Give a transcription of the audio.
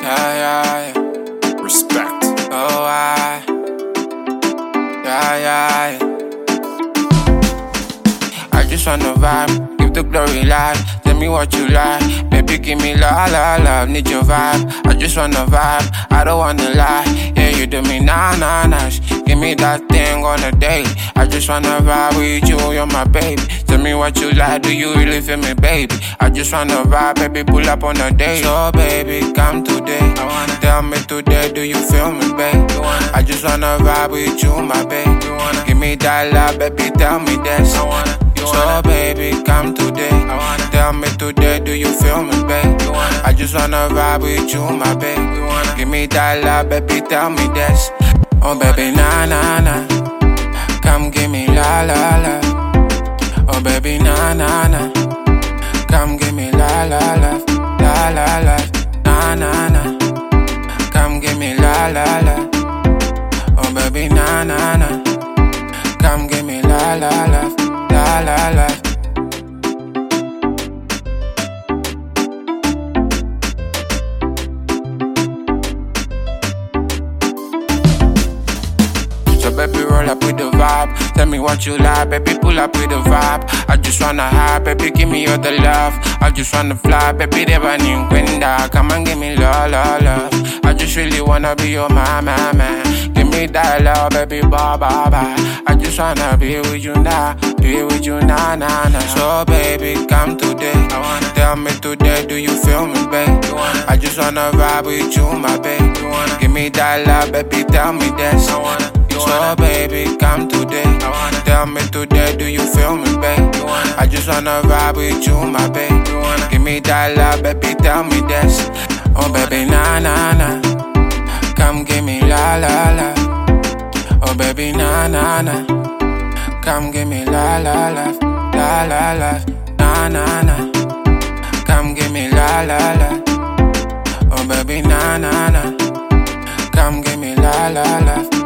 yeah, yeah. Respect. Oh, yeah. I just wanna vibe, give the glory life. Tell me what you like, baby, give me love, need your vibe. I just wanna vibe, I don't wanna lie. Yeah, you do me nice. Give me that thing on a date. I just wanna vibe with you, you're my baby. Tell me what you like, do you really feel me, baby? I just wanna vibe, baby, pull up on a date. So, baby, come today. Tell me today, do you feel me, baby? I just wanna vibe with you, my baby. Give me that love, baby, tell me this. So, baby, come today. Tell me today, do you feel me, babe? I just wanna vibe with you, my babe. Give me that love, baby, tell me this. Oh, baby, nah. Come give me la. Oh, baby, nah. Come give me la. Nah. Come give me la. Oh, baby, nah. Come give me la. So baby, roll up with the vibe. Tell me what you like, baby, pull up with the vibe. I just wanna high, baby, give me all the love. I just wanna fly, baby, never knew when that. Come and give me love. I just really wanna be your man. Give me that love, baby, bye. I just wanna be with you now, nah. So baby, come today. Tell me today, do you feel me, babe? I just wanna vibe with you, my babe. Give me that love, baby, tell me this. So baby, come today. Tell me today, do you feel me, babe? I just wanna vibe with you, my babe. Give me that love, baby, tell me this. Oh baby, nah. Come give me la. Oh baby, nah. Come give me la. Nah. Come give me la. Oh baby, nah. Come give me la.